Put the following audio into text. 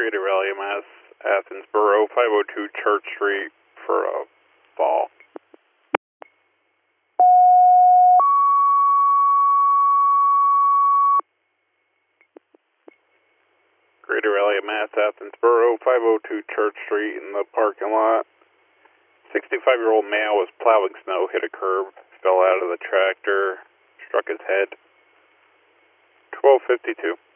Greater Raleigh, Mass, Athens Borough, 502 Church Street for a fall. Greater Raleigh, Mass, Athens Borough, 502 Church Street in the parking lot. 65-year-old male was plowing snow, hit a curb, fell out of the tractor, struck his head. 12:52.